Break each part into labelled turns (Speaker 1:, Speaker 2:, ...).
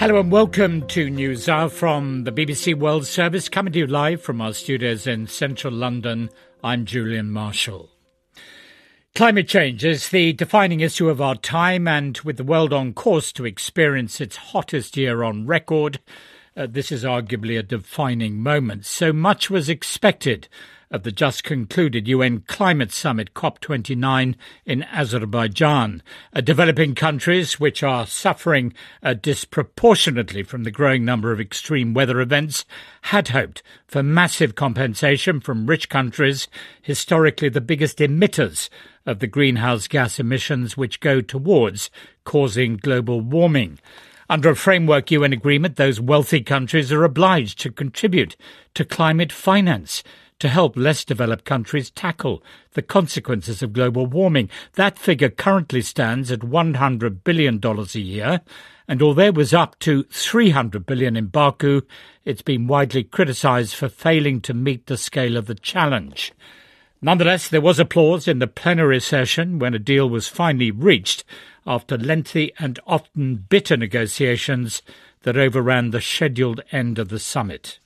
Speaker 1: Hello and welcome to News Hour from the BBC World Service, coming to you live from our studios in central London. I'm Julian Marshall. Climate change is the defining issue of our time, and with the world on course to experience its hottest year on record, this is arguably a defining moment. So much was expected of the just concluded UN Climate Summit COP29 in Azerbaijan. Developing countries, which are suffering disproportionately from the growing number of extreme weather events, had hoped for massive compensation from rich countries, historically the biggest emitters of the greenhouse gas emissions which go towards causing global warming. Under a framework UN agreement, those wealthy countries are obliged to contribute to climate finance to help less developed countries tackle the consequences of global warming. That figure currently stands at $100 billion a year, and although it was up to $300 billion in Baku, it's been widely criticised for failing to meet the scale of the challenge. Nonetheless, there was applause in the plenary session when a deal was finally reached after lengthy and often bitter negotiations that overran the scheduled end of the summit.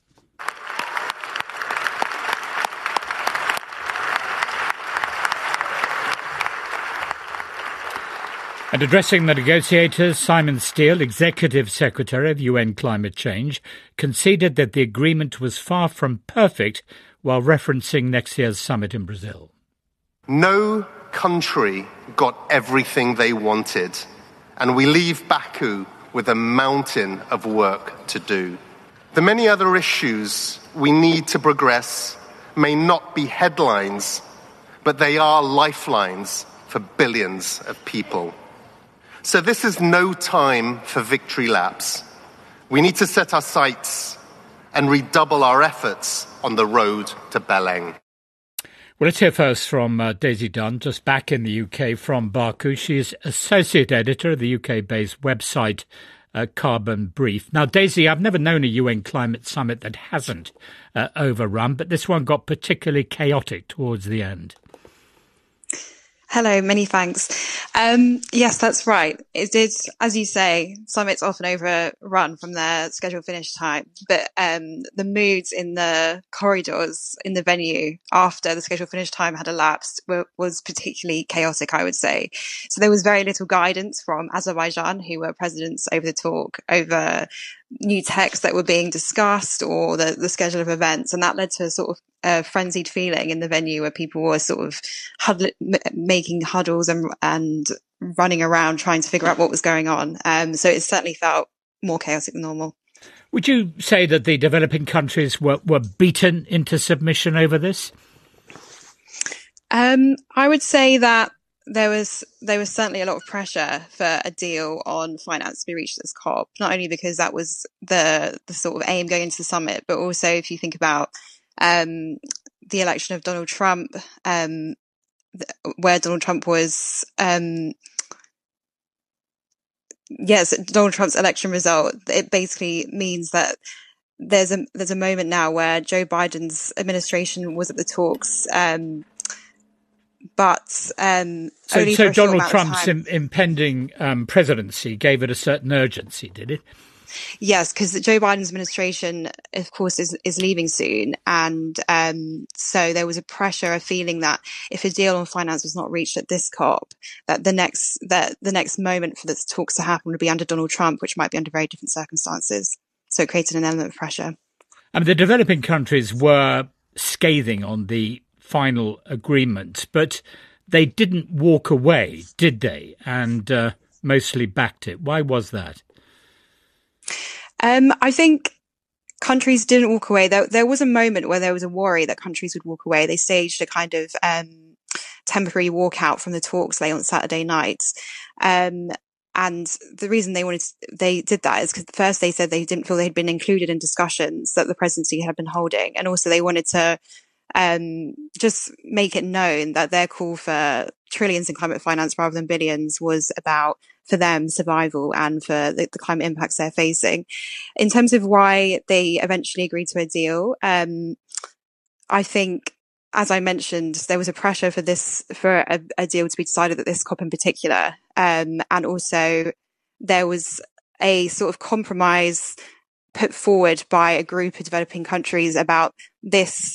Speaker 1: And addressing the negotiators, Simon Steele, Executive Secretary of UN Climate Change, conceded that the agreement was far from perfect while referencing next year's summit in Brazil.
Speaker 2: No country got everything they wanted, and we leave Baku with a mountain of work to do. The many other issues we need to progress may not be headlines, but they are lifelines for billions of people. So this is no time for victory laps. We need to set our sights and redouble our efforts on the road to Belém.
Speaker 1: Well, let's hear first from Daisy Dunn, just back in the UK from Baku. She is Associate Editor of the UK-based website Carbon Brief. Now, Daisy, I've never known a UN climate summit that hasn't overrun, but this one got particularly chaotic towards the end.
Speaker 3: Hello, many thanks. Yes, that's right. It did, as you say, summits often overrun from their scheduled finish time, but the moods in the corridors in the venue after the scheduled finish time had elapsed was particularly chaotic, I would say. So there was very little guidance from Azerbaijan, who were presidents over the talk, over new texts that were being discussed or the schedule of events, and that led to a sort of a frenzied feeling in the venue where people were sort of making huddles and running around trying to figure out what was going on. So it certainly felt more chaotic than normal.
Speaker 1: Would you say that the developing countries were beaten into submission over this?
Speaker 3: I would say that there was certainly a lot of pressure for a deal on finance to be reached at this COP, not only because that was the sort of aim going into the summit, but also if you think about the election of Donald Trump, where Donald Trump was, Donald Trump's election result, it basically means that there's a moment now where Joe Biden's administration was at the talks, so
Speaker 1: Donald Trump's impending presidency gave it a certain urgency, did it?
Speaker 3: Yes, because Joe Biden's administration, of course, is leaving soon. And so there was a pressure, a feeling that if a deal on finance was not reached at this COP, that the next moment for the talks to happen would be under Donald Trump, which might be under very different circumstances. So it created an element of pressure.
Speaker 1: I mean, the developing countries were scathing on the final agreement, but they didn't walk away, did they? And mostly backed it. Why was that?
Speaker 3: I think countries didn't walk away. There was a moment where there was a worry that countries would walk away. They staged a kind of temporary walkout from the talks late on Saturday night. And the reason they did that is because first they said they didn't feel they had been included in discussions that the presidency had been holding. And also they wanted to just make it known that their call for trillions in climate finance rather than billions was about, for them, survival and for the climate impacts they're facing. In terms of why they eventually agreed to a deal, I think, as I mentioned, there was a pressure for a deal to be decided at this COP in particular. And also there was a sort of compromise put forward by a group of developing countries about this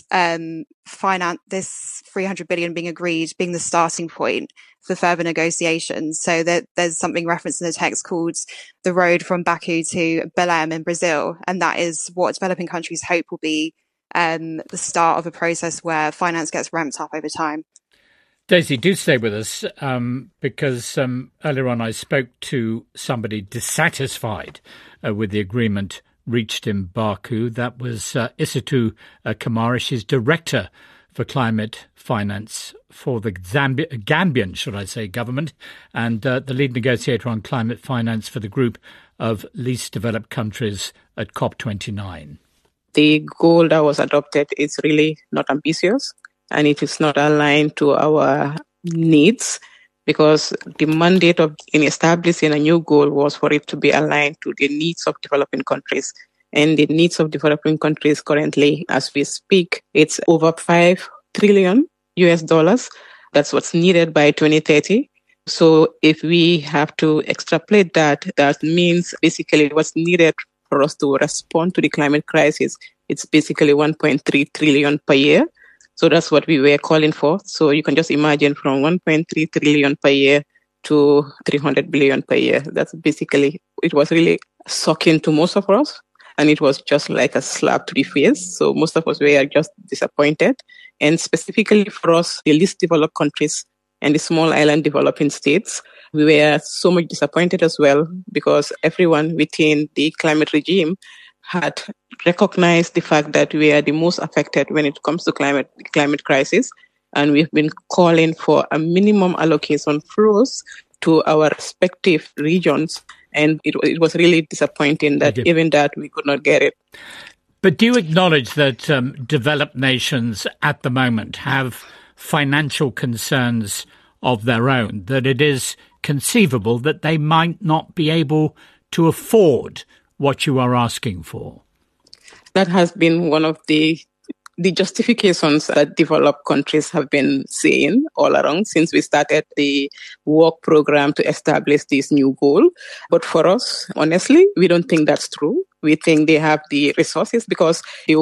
Speaker 3: this 300 billion being agreed, being the starting point for further negotiations. So that there's something referenced in the text called the road from Baku to Belém in Brazil, and that is what developing countries hope will be the start of a process where finance gets ramped up over time.
Speaker 1: Daisy, do stay with us because earlier on I spoke to somebody dissatisfied with the agreement reached in Baku. That was Isatu Kamara. She's Director for Climate Finance for the Gambian, should I say, government, and the lead negotiator on climate finance for the group of least developed countries at COP29.
Speaker 4: The goal that was adopted is really not ambitious, and it is not aligned to our needs, because the mandate in establishing a new goal was for it to be aligned to the needs of developing countries. And the needs of developing countries currently, as we speak, it's over $5 trillion US. That's what's needed by 2030. So if we have to extrapolate that, that means basically what's needed for us to respond to the climate crisis, it's basically 1.3 trillion per year. So that's what we were calling for. So you can just imagine from 1.3 trillion per year to 300 billion per year. That's basically, it was really shocking to most of us. And it was just like a slap to the face. So most of us were just disappointed. And specifically for us, the least developed countries and the small island developing states, we were so much disappointed as well, because everyone within the climate regime had recognized the fact that we are the most affected when it comes to climate crisis. And we've been calling for a minimum allocation flows to our respective regions. And it was really disappointing that even that we could not get it.
Speaker 1: But do you acknowledge that developed nations at the moment have financial concerns of their own, that it is conceivable that they might not be able to afford what you are asking for?
Speaker 4: That has been one of the justifications that developed countries have been saying all along since we started the work program to establish this new goal. But for us, honestly, we don't think that's true. We think they have the resources, because the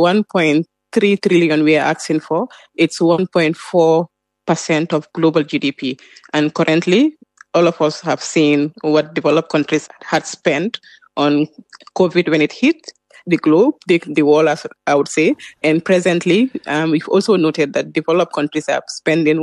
Speaker 4: 1.3 trillion we are asking for, it's 1.4% of global GDP. And currently, all of us have seen what developed countries had spent on COVID when it hit the globe, the world, as I would say. And presently, we've also noted that developed countries are spending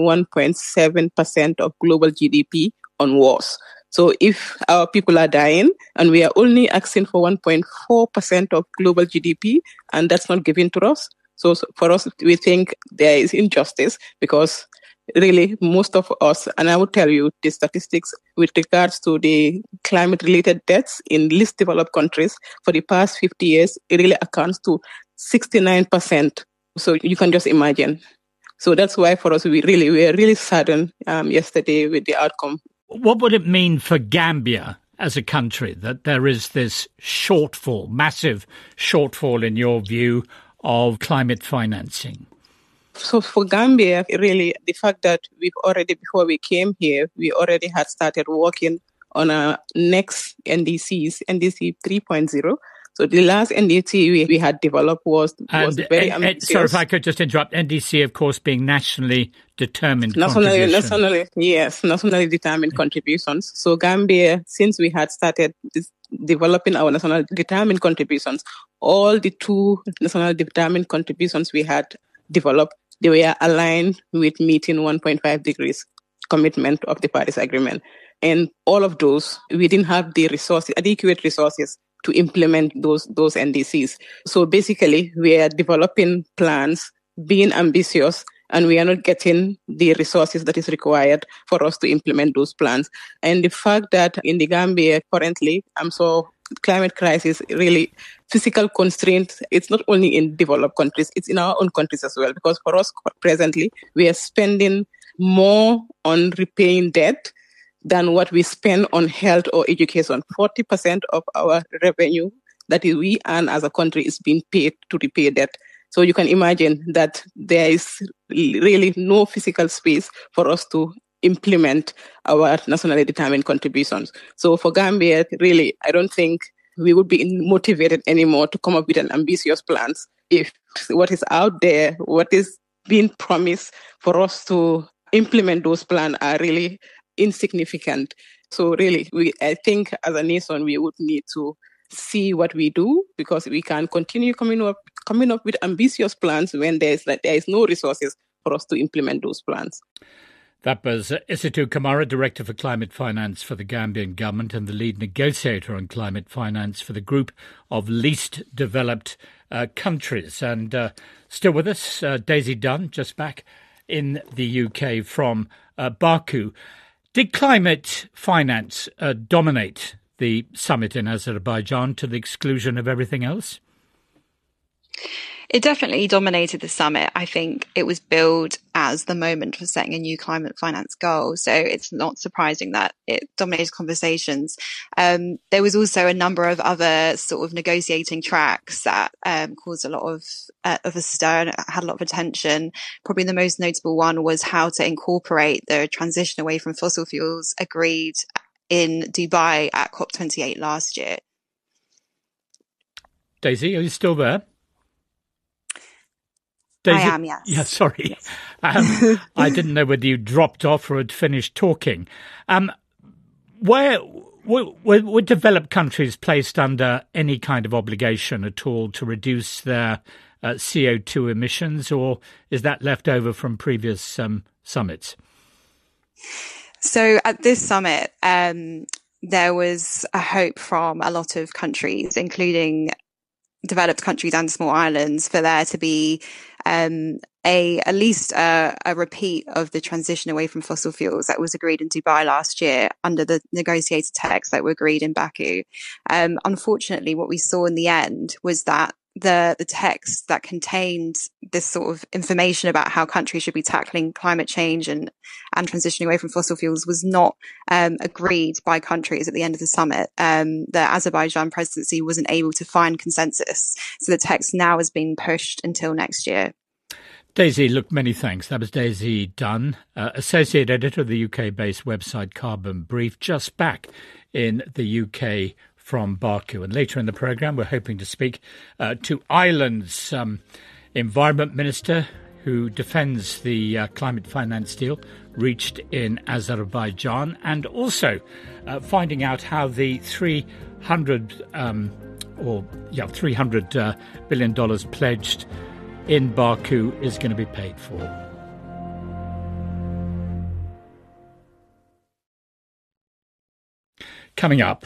Speaker 4: 1.7% of global GDP on wars. So if our people are dying and we are only asking for 1.4% of global GDP, and that's not given to us, so for us, we think there is injustice, because really most of us, and I would tell you the statistics with regards to the climate-related deaths in least developed countries for the past 50 years, it really accounts to 69%. So you can just imagine. So that's why for us, we were really saddened yesterday with the outcome.
Speaker 1: What would it mean for Gambia as a country that there is this shortfall, massive shortfall in your view, of climate financing?
Speaker 4: So for Gambia, really, the fact that before we came here, we already had started working on our next NDCs, NDC 3.0. So the last NDC we had developed was very ambitious.
Speaker 1: Sorry, if I could just interrupt. NDC, of course, being nationally determined contributions.
Speaker 4: Nationally determined contributions. So Gambia, since we had started developing our national determined contributions, all the two national determined contributions we had developed, they were aligned with meeting 1.5 degrees commitment of the Paris Agreement. And all of those, we didn't have the resources, adequate resources to implement those NDCs. So basically, we are developing plans, being ambitious, and we are not getting the resources that is required for us to implement those plans. And the fact that in the Gambia currently, climate crisis, really physical constraints, it's not only in developed countries, it's in our own countries as well. Because for us presently, we are spending more on repaying debt than what we spend on health or education. 40% of our revenue that we earn as a country is being paid to repay debt. So you can imagine that there is really no physical space for us to implement our nationally determined contributions. So for Gambia, really, I don't think we would be motivated anymore to come up with an ambitious plans if what is out there, what is being promised for us to implement those plans are really insignificant. So really, I think as a nation, we would need to see what we do, because we can continue coming up with ambitious plans when there is no resources for us to implement those plans.
Speaker 1: That was Isitu Kamara, Director for Climate Finance for the Gambian Government and the lead negotiator on climate finance for the Group of Least Developed Countries. And still with us, Daisy Dunn, just back in the UK from Baku. Did climate finance dominate the summit in Azerbaijan to the exclusion of everything else?
Speaker 3: It definitely dominated the summit. I think it was billed as the moment for setting a new climate finance goal. So it's not surprising that it dominated conversations. There was also a number of other sort of negotiating tracks that caused a lot of a stir and had a lot of attention. Probably the most notable one was how to incorporate the transition away from fossil fuels agreed in Dubai at COP28 last year.
Speaker 1: Daisy, are you still there? Daisy?
Speaker 3: I am, yes.
Speaker 1: Yeah, sorry.
Speaker 3: Yes.
Speaker 1: I didn't know whether you dropped off or had finished talking. Were developed countries placed under any kind of obligation at all to reduce their CO2 emissions, or is that left over from previous summits?
Speaker 3: So at this summit, there was a hope from a lot of countries, including developed countries and small islands, for there to be at least a repeat of the transition away from fossil fuels that was agreed in Dubai last year under the negotiated text that were agreed in Baku. Unfortunately, what we saw in the end was that the text that contained this sort of information about how countries should be tackling climate change and transitioning away from fossil fuels was not agreed by countries at the end of the summit. The Azerbaijan presidency wasn't able to find consensus. So the text now has been pushed until next year.
Speaker 1: Daisy, look, many thanks. That was Daisy Dunn, Associate Editor of the UK-based website Carbon Brief, just back in the UK from Baku. And later in the programme, we're hoping to speak to Ireland's Environment Minister, who defends the climate finance deal reached in Azerbaijan, and also finding out how the $300 billion pledged in Baku is going to be paid for. Coming up,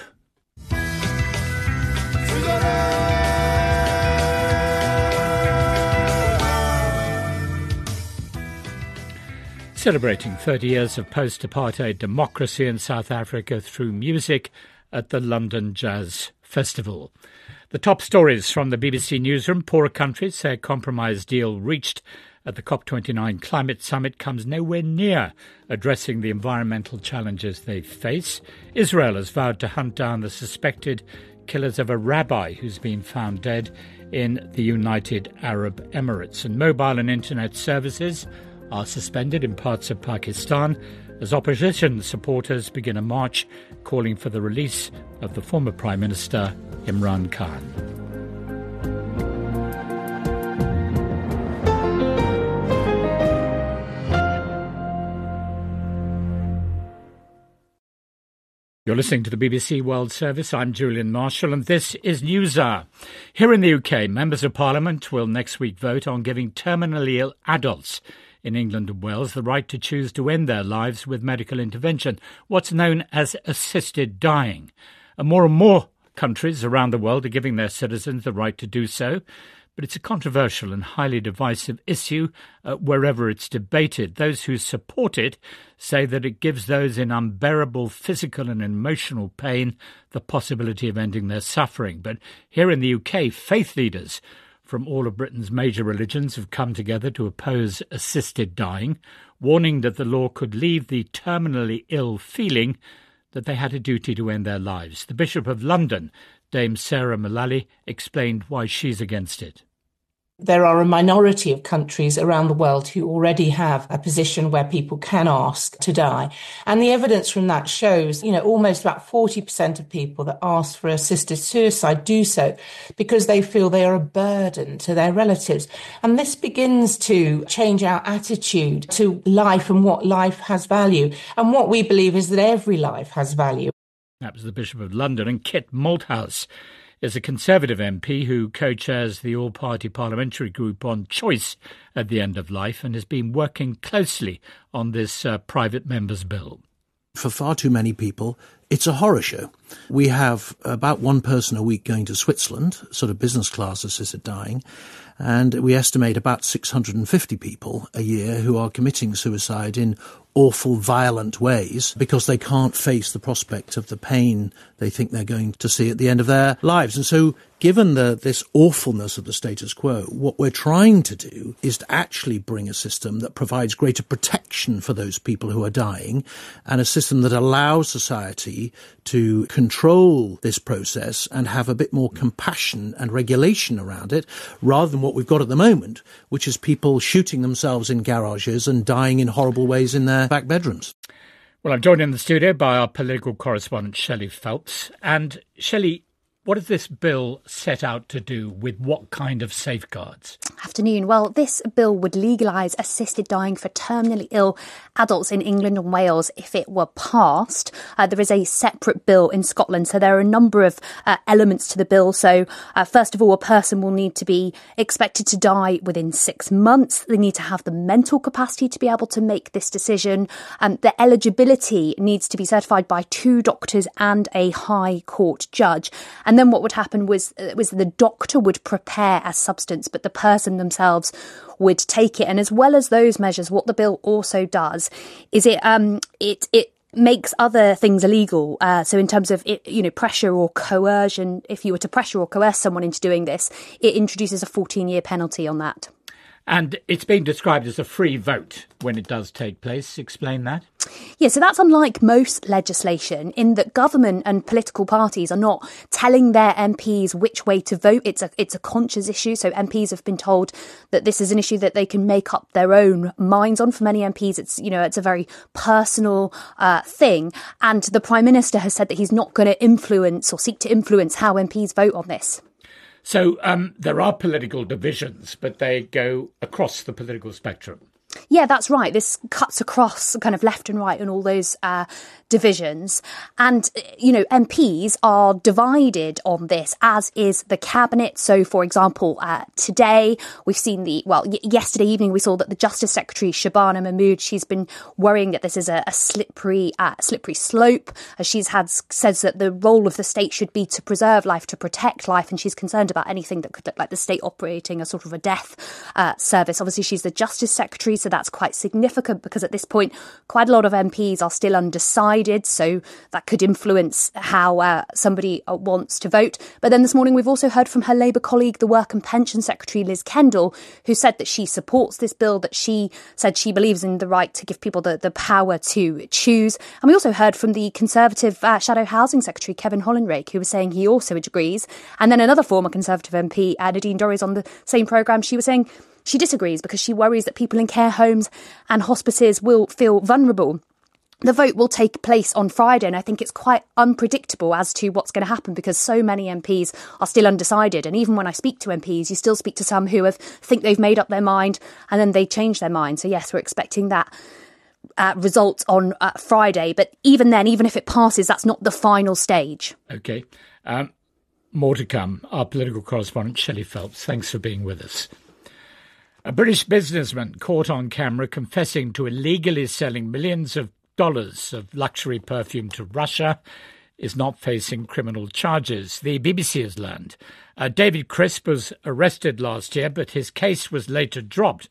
Speaker 1: celebrating 30 years of post-apartheid democracy in South Africa through music at the London Jazz Festival. The top stories from the BBC Newsroom: poorer countries say a compromise deal reached at the COP29 climate summit comes nowhere near addressing the environmental challenges they face. Israel has vowed to hunt down the suspected killers of a rabbi who's been found dead in the United Arab Emirates. And mobile and internet services are suspended in parts of Pakistan as opposition supporters begin a march calling for the release of the former Prime Minister Imran Khan. You're listening to the BBC World Service. I'm Julian Marshall, and this is Newshour. Here in the UK, members of Parliament will next week vote on giving terminally ill adults in England and Wales the right to choose to end their lives with medical intervention, what's known as assisted dying. And more countries around the world are giving their citizens the right to do so. But it's a controversial and highly divisive issue wherever it's debated. Those who support it say that it gives those in unbearable physical and emotional pain the possibility of ending their suffering. But here in the UK, faith leaders from all of Britain's major religions have come together to oppose assisted dying, warning that the law could leave the terminally ill feeling that they had a duty to end their lives. The Bishop of London, Dame Sarah Mullally, explained why she's against it.
Speaker 5: there are a minority of countries around the world who already have a position where people can ask to die. And the evidence from that shows, almost about 40% of people that ask for assisted suicide do so because they feel they are a burden to their relatives. And this begins to change our attitude to life and what life has value. And what we believe is that every life has value.
Speaker 1: That was the Bishop of London. And Kit Malthouse is a Conservative MP who co-chairs the all-party parliamentary group on choice at the end of life and has been working closely on this private member's bill.
Speaker 6: For far too many people, it's a horror show. We have about one person a week going to Switzerland, sort of business class assisted dying, and we estimate about 650 people a year who are committing suicide in awful, violent ways because they can't face the prospect of the pain they think they're going to see at the end of their lives. And so, given this awfulness of the status quo, what we're trying to do is to actually bring a system that provides greater protection for those people who are dying, and a system that allows society to control this process and have a bit more compassion and regulation around it, rather than what we've got at the moment, which is people shooting themselves in garages and dying in horrible ways in their back bedrooms.
Speaker 1: Well, I'm joined in the studio by our political correspondent, Shelley Phelps. And Shelley, what does this bill set out to do with what kind of safeguards?
Speaker 7: Afternoon. Well, this bill would legalise assisted dying for terminally ill adults in England and Wales if it were passed. There is a separate bill in Scotland, so there are a number of elements to the bill. So, first of all, a person will need to be expected to die within 6 months. They need to have the mental capacity to be able to make this decision. The eligibility needs to be certified by 2 doctors and a High Court judge. And then what would happen was the doctor would prepare a substance, but the person themselves would take it. And as well as those measures, what the bill also does is it makes other things illegal. So in terms of pressure or coercion, if you were to pressure or coerce someone into doing this, it introduces a 14-year penalty on that.
Speaker 1: And it's been described as a free vote when it does take place. Explain that.
Speaker 7: Yeah, so that's unlike most legislation in that government and political parties are not telling their MPs which way to vote. It's a conscious issue. So MPs have been told that this is an issue that they can make up their own minds on. For many MPs, it's a very personal thing. And the Prime Minister has said that he's not going to influence or seek to influence how MPs vote on this.
Speaker 1: So there are political divisions, but they go across the political spectrum.
Speaker 7: Yeah, that's right. This cuts across kind of left and right and all those divisions. And, MPs are divided on this, as is the cabinet. So, for example, today we've seen yesterday evening we saw that the Justice Secretary, Shabana Mahmood, she's been worrying that this is a slippery slope. Says that the role of the state should be to preserve life, to protect life. And she's concerned about anything that could look like the state operating a sort of a death service. Obviously, she's the Justice Secretary, so that's quite significant because at this point, quite a lot of MPs are still undecided. So that could influence how somebody wants to vote. But then this morning, we've also heard from her Labour colleague, the Work and Pension Secretary, Liz Kendall, who said that she supports this bill, that she said she believes in the right to give people the power to choose. And we also heard from the Conservative Shadow Housing Secretary, Kevin Hollinrake, who was saying he also agrees. And then another former Conservative MP, Nadine Dorries, on the same programme, she was saying she disagrees because she worries that people in care homes and hospices will feel vulnerable. The vote will take place on Friday, and I think it's quite unpredictable as to what's going to happen because so many MPs are still undecided. And even when I speak to MPs, you still speak to some who think they've made up their mind and then they change their mind. So yes, we're expecting that result on Friday. But even then, even if it passes, that's not the final stage.
Speaker 1: OK. More to come. Our political correspondent, Shelley Phelps, thanks for being with us. A British businessman caught on camera confessing to illegally selling millions of dollars of luxury perfume to Russia is not facing criminal charges, the BBC has learned. David Crisp was arrested last year, but his case was later dropped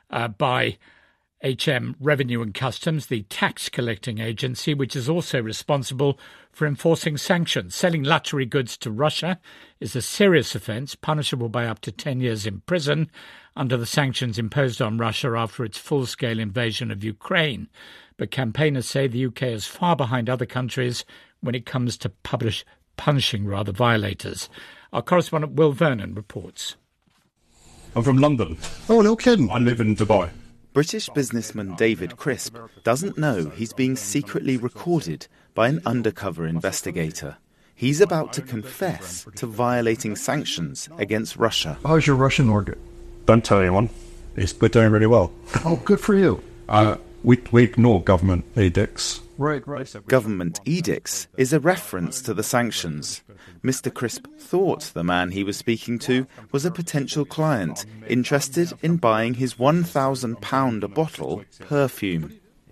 Speaker 1: by HM Revenue and Customs, the tax collecting agency, which is also responsible for enforcing sanctions. Selling luxury goods to Russia is a serious offence, punishable by up to 10 years in prison under the sanctions imposed on Russia after its full-scale invasion of Ukraine. But campaigners say the UK is far behind other countries when it comes to punishing violators. Our correspondent Will Vernon reports.
Speaker 8: I'm from London.
Speaker 9: Oh, no kidding.
Speaker 8: I live in Dubai.
Speaker 10: British businessman David Crisp doesn't know he's being secretly recorded by an undercover investigator. He's about to confess to violating sanctions against Russia.
Speaker 9: How's your Russian market?
Speaker 8: Don't tell anyone. We're doing really well.
Speaker 9: Oh, good for you.
Speaker 8: We ignore government edicts.
Speaker 9: Right.
Speaker 10: Government edicts is a reference to the sanctions. Mr. Crisp thought the man he was speaking to was a potential client interested in buying his £1,000 a bottle perfume.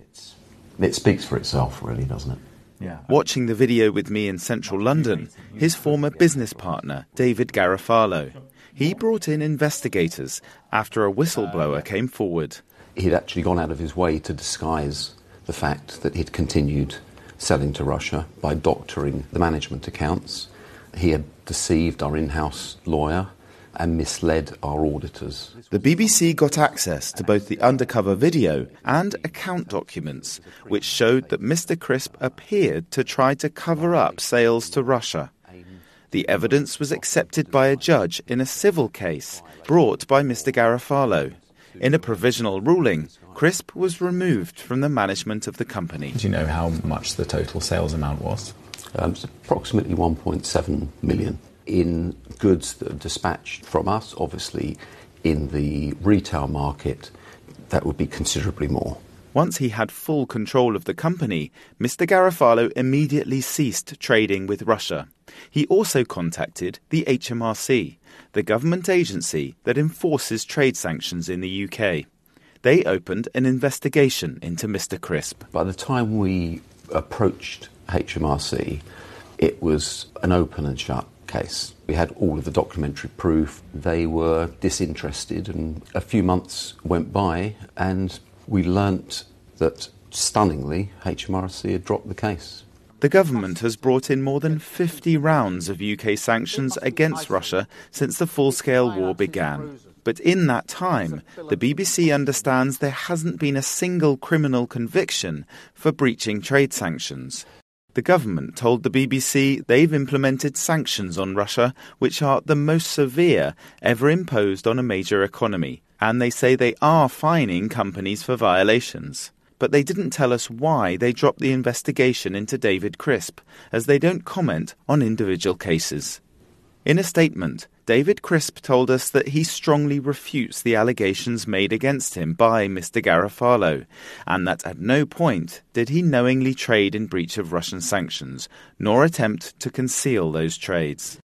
Speaker 11: It speaks for itself, really, doesn't it?
Speaker 10: Yeah. Watching the video with me in central London, his former business partner, David Garofalo. He brought in investigators after a whistleblower came forward.
Speaker 11: He'd actually gone out of his way to disguise the fact that he'd continued selling to Russia by doctoring the management accounts. He had deceived our in-house lawyer and misled our auditors.
Speaker 10: The BBC got access to both the undercover video and account documents, which showed that Mr. Crisp appeared to try to cover up sales to Russia. The evidence was accepted by a judge in a civil case brought by Mr. Garofalo. In a provisional ruling, Crisp was removed from the management of the company.
Speaker 12: Do you know how much the total sales amount was?
Speaker 11: It's approximately 1.7 million. In goods that are dispatched from us, obviously in the retail market, that would be considerably more.
Speaker 10: Once he had full control of the company, Mr. Garofalo immediately ceased trading with Russia. He also contacted the HMRC, the government agency that enforces trade sanctions in the UK. They opened an investigation into Mr. Crisp.
Speaker 11: By the time we approached HMRC, it was an open and shut case. We had all of the documentary proof. They were disinterested, and a few months went by and we learnt that, stunningly, HMRC had dropped the case.
Speaker 10: The government has brought in more than 50 rounds of UK sanctions against Russia since the full-scale war began. But in that time, the BBC understands there hasn't been a single criminal conviction for breaching trade sanctions. The government told the BBC they've implemented sanctions on Russia which are the most severe ever imposed on a major economy, and they say they are fining companies for violations. But they didn't tell us why they dropped the investigation into David Crisp, as they don't comment on individual cases. In a statement, David Crisp told us that he strongly refutes the allegations made against him by Mr. Garofalo, and that at no point did he knowingly trade in breach of Russian sanctions, nor attempt to conceal those trades.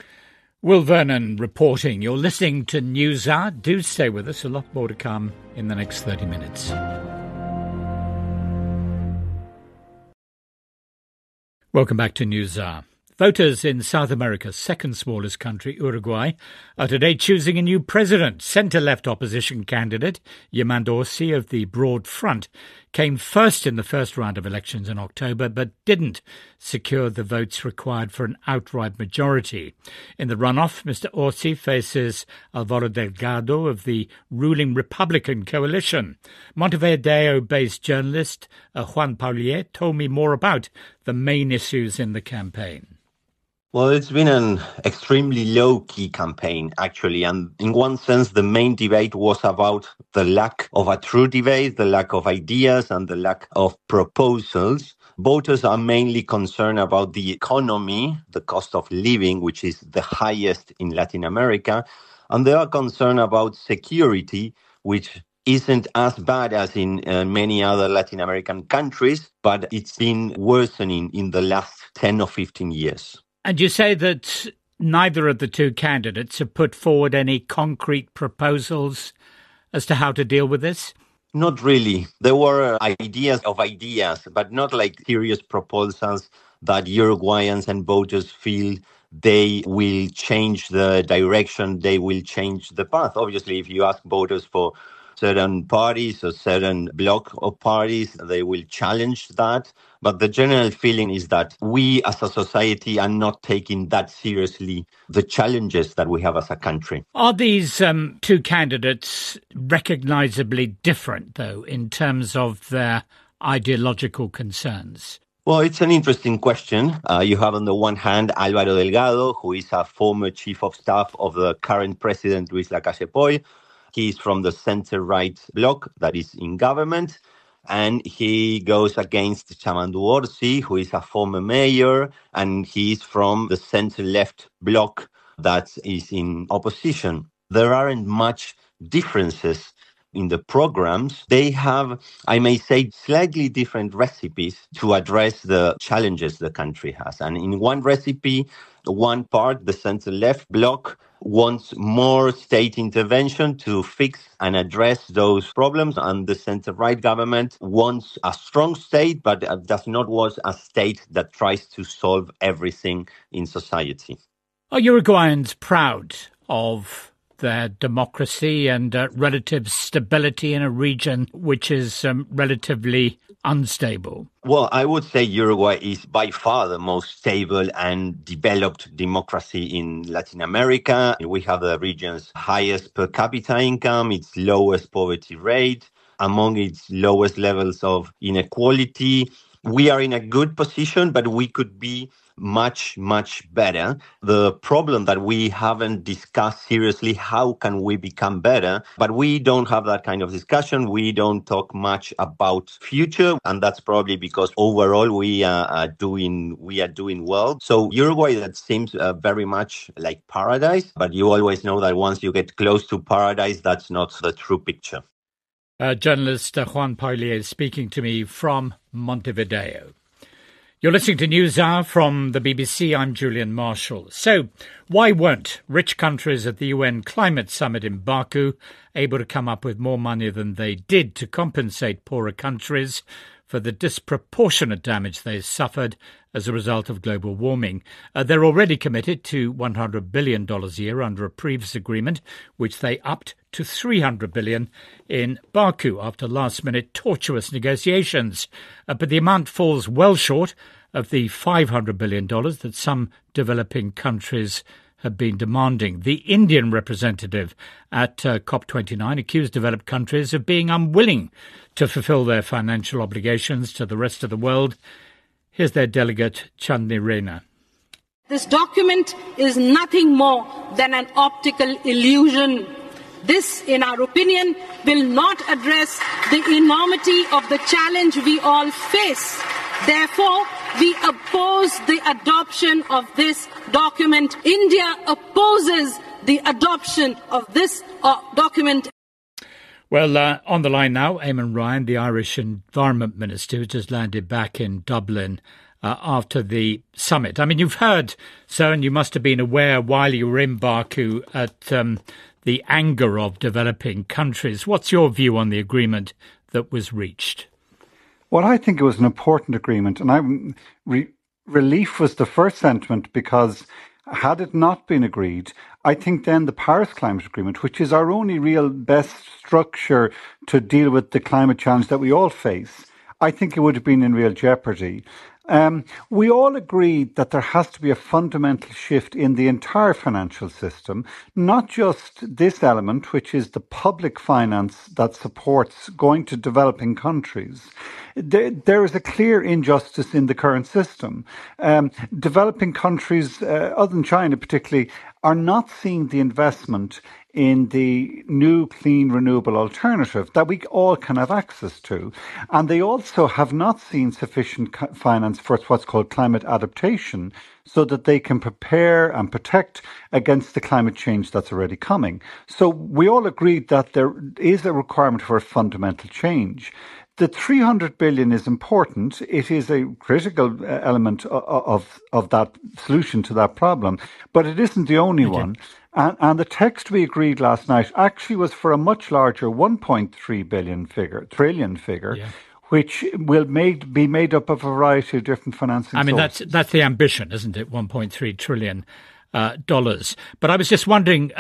Speaker 1: Will Vernon reporting. You're listening to NewsHour. Do stay with us. A lot more to come in the next 30 minutes. Welcome back to NewsHour. Voters in South America's second smallest country, Uruguay, are today choosing a new president. Centre-left opposition candidate Yamand Orsi of the Broad Front came first in the first round of elections in October, but didn't secure the votes required for an outright majority. In the runoff, Mr. Orsi faces Alvaro Delgado of the ruling Republican coalition. Montevideo-based journalist Juan Paulier told me more about the main issues in the campaign.
Speaker 13: Well, it's been an extremely low-key campaign, actually. And in one sense, the main debate was about the lack of a true debate, the lack of ideas, and the lack of proposals. Voters are mainly concerned about the economy, the cost of living, which is the highest in Latin America. And they are concerned about security, which isn't as bad as in many other Latin American countries, but it's been worsening in the last 10 or 15 years.
Speaker 1: And you say that neither of the two candidates have put forward any concrete proposals as to how to deal with this?
Speaker 13: Not really. There were ideas, but not like serious proposals that Uruguayans and voters feel they will change the direction, they will change the path. Obviously, if you ask voters for certain parties or certain bloc of parties, they will challenge that. But the general feeling is that we as a society are not taking that seriously the challenges that we have as a country.
Speaker 1: Are these two candidates recognisably different, though, in terms of their ideological concerns?
Speaker 13: Well, it's an interesting question. You have on the one hand Álvaro Delgado, who is a former chief of staff of the current president, Luis Lacalle Pou. He's from the center-right bloc that is in government. And he goes against Txamandu Orsi, who is a former mayor, and he's from the center-left bloc that is in opposition. There aren't much differences in the programs. They have, I may say, slightly different recipes to address the challenges the country has. And in one recipe, one part, the center-left bloc, wants more state intervention to fix and address those problems. And the center-right government wants a strong state, but does not want a state that tries to solve everything in society.
Speaker 1: Are Uruguayans proud of their democracy and relative stability in a region which is relatively unstable?
Speaker 13: Well, I would say Uruguay is by far the most stable and developed democracy in Latin America. We have the region's highest per capita income, its lowest poverty rate, among its lowest levels of inequality. We are in a good position, but we could be much, much better. The problem that we haven't discussed seriously, how can we become better? But we don't have that kind of discussion. We don't talk much about future. And that's probably because overall we are doing well. So Uruguay, that seems very much like paradise. But you always know that once you get close to paradise, that's not the true picture.
Speaker 1: Journalist Juan Paulier speaking to me from Montevideo. You're listening to NewsHour from the BBC. I'm Julian Marshall. So, why weren't rich countries at the UN Climate Summit in Baku able to come up with more money than they did to compensate poorer countries for the disproportionate damage they suffered as a result of global warming? They're already committed to $100 billion a year under a previous agreement, which they upped to $300 billion in Baku after last-minute tortuous negotiations. But the amount falls well short of the $500 billion that some developing countries have been demanding. The Indian representative at COP29 accused developed countries of being unwilling to fulfill their financial obligations to the rest of the world. Here's their delegate, Chandni Rena.
Speaker 14: This document is nothing more than an optical illusion. This, in our opinion, will not address the enormity of the challenge we all face. Therefore, we oppose the adoption of this document. India opposes the adoption of this document.
Speaker 1: Well, on the line now, Eamon Ryan, the Irish Environment Minister, who just landed back in Dublin after the summit. I mean, you've heard, sir, and you must have been aware while you were in Baku at the anger of developing countries. What's your view on the agreement that was reached?
Speaker 9: Well, I think it was an important agreement, and relief was the first sentiment, because had it not been agreed, I think then the Paris Climate Agreement, which is our only real best structure to deal with the climate challenge that we all face, I think it would have been in real jeopardy. We all agreed that there has to be a fundamental shift in the entire financial system, not just this element, which is the public finance that supports going to developing countries. There is a clear injustice in the current system. Developing countries, other than China particularly, are not seeing the investment in the new, clean, renewable alternative that we all can have access to. And they also have not seen sufficient finance for what's called climate adaptation, so that they can prepare and protect against the climate change that's already coming. So we all agreed that there is a requirement for a fundamental change. The 300 billion is important. It is a critical element of that solution to that problem, but it isn't the only one. And the text we agreed last night actually was for a much larger 1.3 trillion figure, which will be made up of a variety of different financing sources.
Speaker 1: That's the ambition, isn't it? $1.3 trillion. But I was just wondering,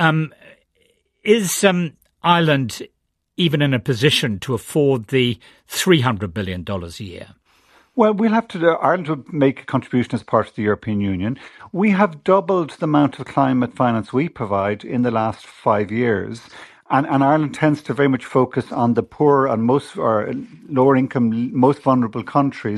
Speaker 1: is Ireland even in a position to afford the $300 billion a year?
Speaker 9: Well, Ireland will make a contribution as part of the European Union. We have doubled the amount of climate finance we provide in the last 5 years. And Ireland tends to very much focus on the poor and lower income, most vulnerable countries.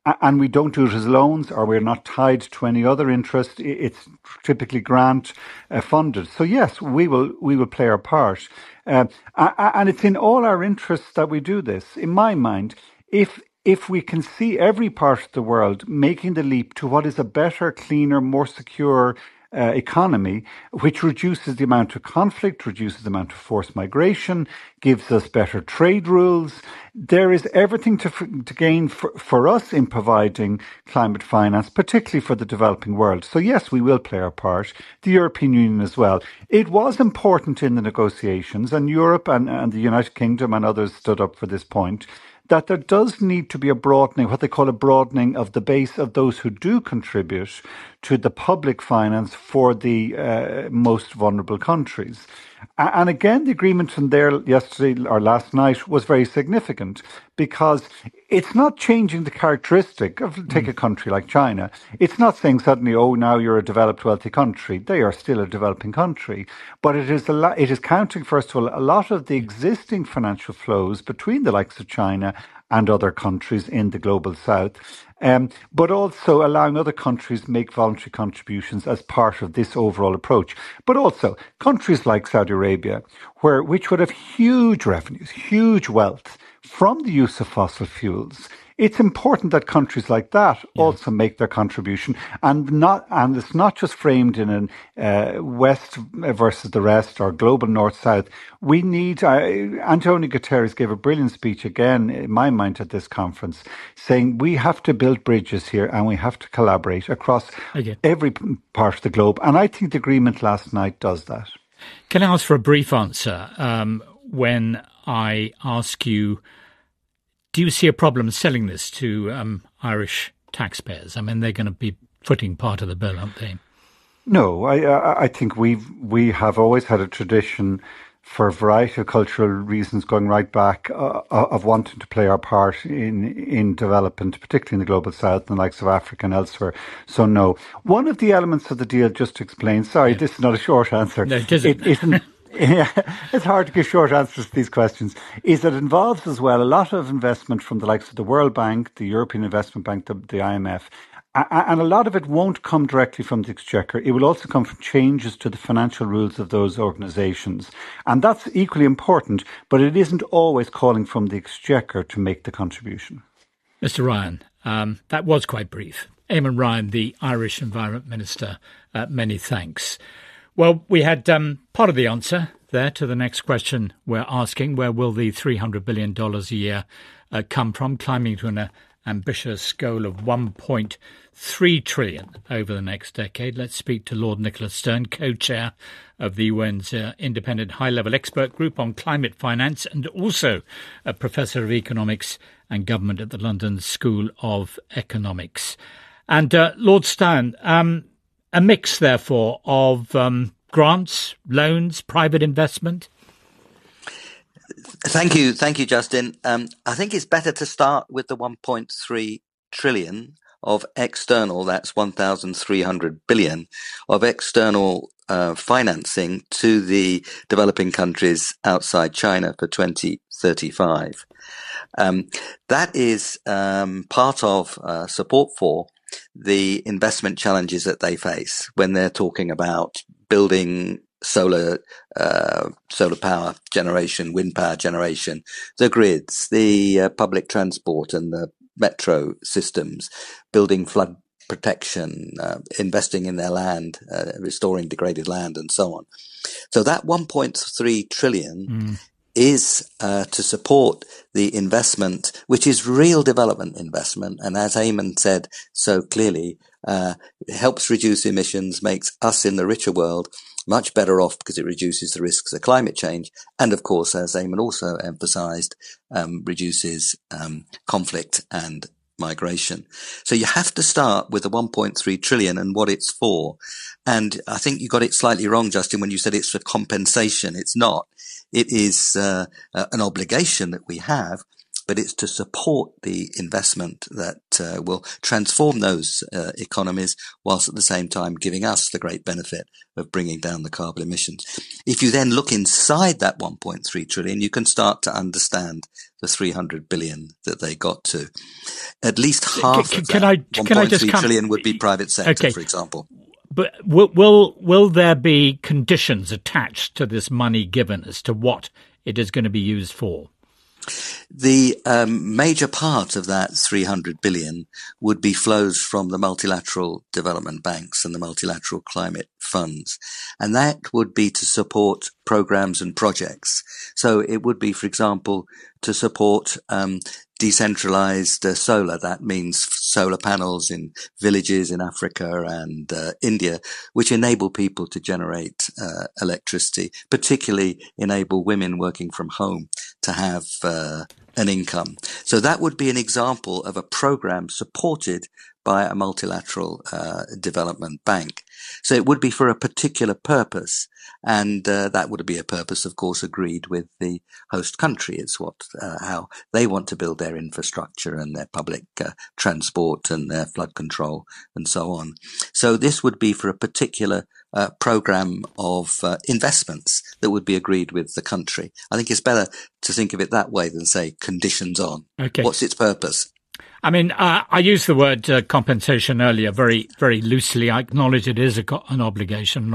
Speaker 9: and we don't do it as loans, or we're not tied to any other interest. It's typically grant funded. So yes, we will play our part, and it's in all our interests that we do this. In my mind, if we can see every part of the world making the leap to what is a better, cleaner, more secure economy, which reduces the amount of conflict, reduces the amount of forced migration, gives us better trade rules. There is everything to gain for us in providing climate finance, particularly for the developing world. So yes, we will play our part, the European Union as well. It was important in the negotiations, and Europe and the United Kingdom and others stood up for this point, that there does need to be a broadening, what they call a broadening of the base of those who do contribute to the public finance for the most vulnerable countries. And again, the agreement from there yesterday or last night was very significant, because it's not changing the characteristic of, take a country like China. It's not saying suddenly, oh, now you're a developed, wealthy country. They are still a developing country. But it is counting, first of all, a lot of the existing financial flows between the likes of China and other countries in the global south, but also allowing other countries to make voluntary contributions as part of this overall approach. But also countries like Saudi Arabia, which would have huge revenues, huge wealth from the use of fossil fuels. It's important that countries like that also make their contribution, and it's not just framed in a West versus the rest or global North-South. We need, Antonio Guterres gave a brilliant speech again, in my mind, at this conference, saying we have to build bridges here and we have to collaborate across every part of the globe. And I think the agreement last night does that.
Speaker 1: Can I ask for a brief answer when I ask you, do you see a problem selling this to Irish taxpayers? I mean, they're going to be footing part of the bill, aren't they?
Speaker 9: No, I think we have always had a tradition, for a variety of cultural reasons going right back, of wanting to play our part in development, particularly in the global south and the likes of Africa and elsewhere. So no. One of the elements of the deal, just to explain, this is not a short answer.
Speaker 1: No, it isn't.
Speaker 9: It isn't. Yeah, it's hard to give short answers to these questions, is that it involves as well a lot of investment from the likes of the World Bank, the European Investment Bank, the IMF, and a lot of it won't come directly from the Exchequer. It will also come from changes to the financial rules of those organisations. And that's equally important, but it isn't always calling from the Exchequer to make the contribution.
Speaker 1: Mr. Ryan, that was quite brief. Eamon Ryan, the Irish Environment Minister, many thanks. Well, we had part of the answer there to the next question we're asking. Where will the $300 billion a year come from, climbing to an ambitious goal of $1.3 trillion over the next decade? Let's speak to Lord Nicholas Stern, co-chair of the UN's independent high-level expert group on climate finance, and also a professor of economics and government at the London School of Economics. And Lord Stern, a mix, therefore, of grants, loans, private investment?
Speaker 15: Thank you, Justin. I think it's better to start with the 1.3 trillion of external, that's 1,300 billion, of external financing to the developing countries outside China for 2035. That is part of support for the investment challenges that they face when they're talking about building solar power generation, wind power generation, the grids, the public transport and the metro systems, building flood protection, investing in their land, restoring degraded land and so on. So that 1.3 trillion is to support the investment, which is real development investment. And as Eamon said so clearly, helps reduce emissions, makes us in the richer world much better off because it reduces the risks of climate change. And of course, as Eamon also emphasized, reduces conflict and migration. So you have to start with the 1.3 trillion and what it's for. And I think you got it slightly wrong, Justin, when you said it's for compensation. It's not. It is an obligation that we have, but it's to support the investment that will transform those economies whilst at the same time giving us the great benefit of bringing down the carbon emissions. If you then look inside that 1.3 trillion, you can start to understand the 300 billion that they got to. At least half of that 1.3 trillion would be private sector, for example.
Speaker 1: But will there be conditions attached to this money given as to what it is going to be used for?
Speaker 15: The major part of that 300 billion would be flows from the multilateral development banks and the multilateral climate funds. And that would be to support programs and projects. So it would be, for example, to support decentralized solar. That means solar panels in villages in Africa and India, which enable people to generate electricity, particularly enable women working from home to have an income. So that would be an example of a program supported by a multilateral development bank. So it would be for a particular purpose, and that would be a purpose, of course, agreed with the host country. It's how they want to build their infrastructure and their public transport and their flood control and so on. So this would be for a particular program of investments that would be agreed with the country. I think it's better to think of it that way than say conditions on.
Speaker 1: Okay.
Speaker 15: What's its purpose?
Speaker 1: I mean, I used the word compensation earlier very, very loosely. I acknowledge it is an obligation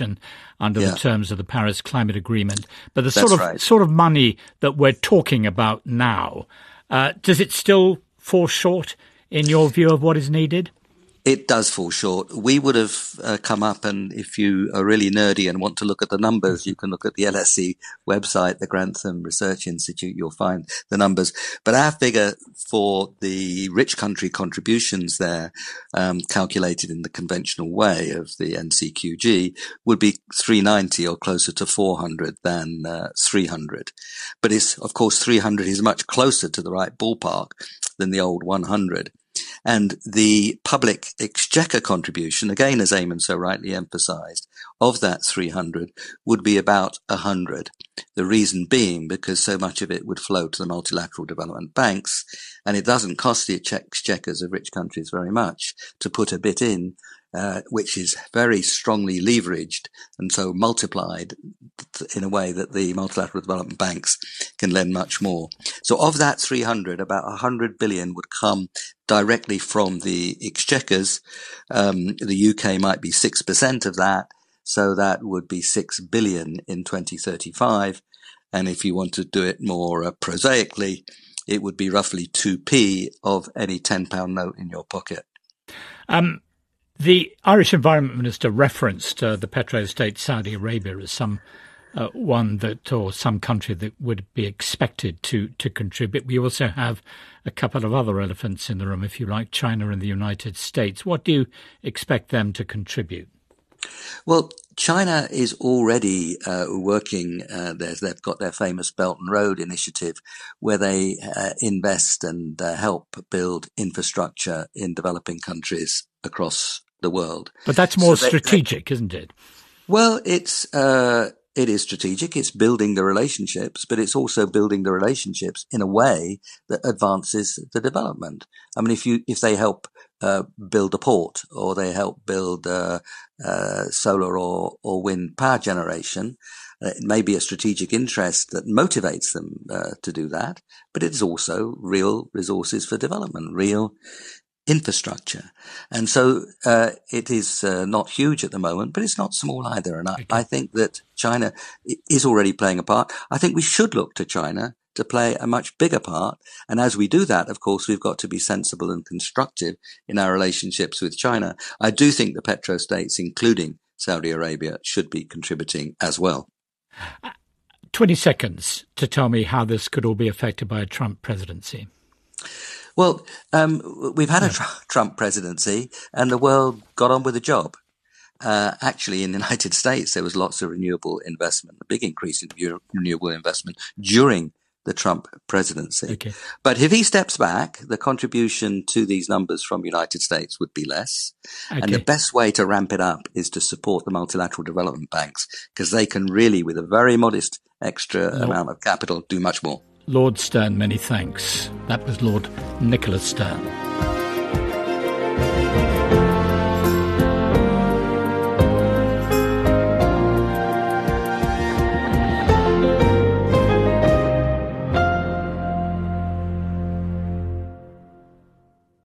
Speaker 1: under the terms of the Paris Climate Agreement. But the sort of money that we're talking about now, does it still fall short in your view of what is needed?
Speaker 15: It does fall short. We would have come up, and if you are really nerdy and want to look at the numbers, you can look at the LSE website, the Grantham Research Institute, you'll find the numbers. But our figure for the rich country contributions there, calculated in the conventional way of the NCQG, would be 390 or closer to 400 than 300. But of course, 300 is much closer to the right ballpark than the old 100. And the public exchequer contribution, again, as Eamon so rightly emphasized, of that 300 would be about 100. The reason being because so much of it would flow to the multilateral development banks, and it doesn't cost the exchequers of rich countries very much to put a bit in, which is very strongly leveraged and so multiplied in a way that the multilateral development banks can lend much more. So of that 300, about 100 billion would come directly from the exchequers. The UK might be 6% of that. So that would be 6 billion in 2035. And if you want to do it more prosaically, it would be roughly 2p of any £10 note in your pocket.
Speaker 1: The Irish Environment Minister referenced the petrostate Saudi Arabia as some country that would be expected to contribute. We also have a couple of other elephants in the room, if you like, China and the United States. What do you expect them to contribute?
Speaker 15: Well, China is already working. They've got their famous Belt and Road Initiative, where they invest and help build infrastructure in developing countries across the world.
Speaker 1: But that's more strategic, isn't it?
Speaker 15: Well, it is strategic. It's building the relationships, but it's also building the relationships in a way that advances the development. I mean, if they help build a port, or they help build solar or wind power generation, it may be a strategic interest that motivates them to do that, but it is also real resources for development, real infrastructure. And so it is not huge at the moment, but it's not small either. And I think that China is already playing a part. I think we should look to China to play a much bigger part. And as we do that, of course, we've got to be sensible and constructive in our relationships with China. I do think the petrostates, including Saudi Arabia, should be contributing as well.
Speaker 1: 20 seconds to tell me how this could all be affected by a Trump presidency.
Speaker 15: Well, we've had a Trump presidency and the world got on with the job. Actually, in the United States, there was lots of renewable investment, a big increase in renewable investment during the Trump presidency.
Speaker 1: Okay.
Speaker 15: But if he steps back, the contribution to these numbers from the United States would be less. Okay. And the best way to ramp it up is to support the multilateral development banks, because they can really, with a very modest extra amount of capital, do much more.
Speaker 1: Lord Stern, many thanks. That was Lord Nicholas Stern.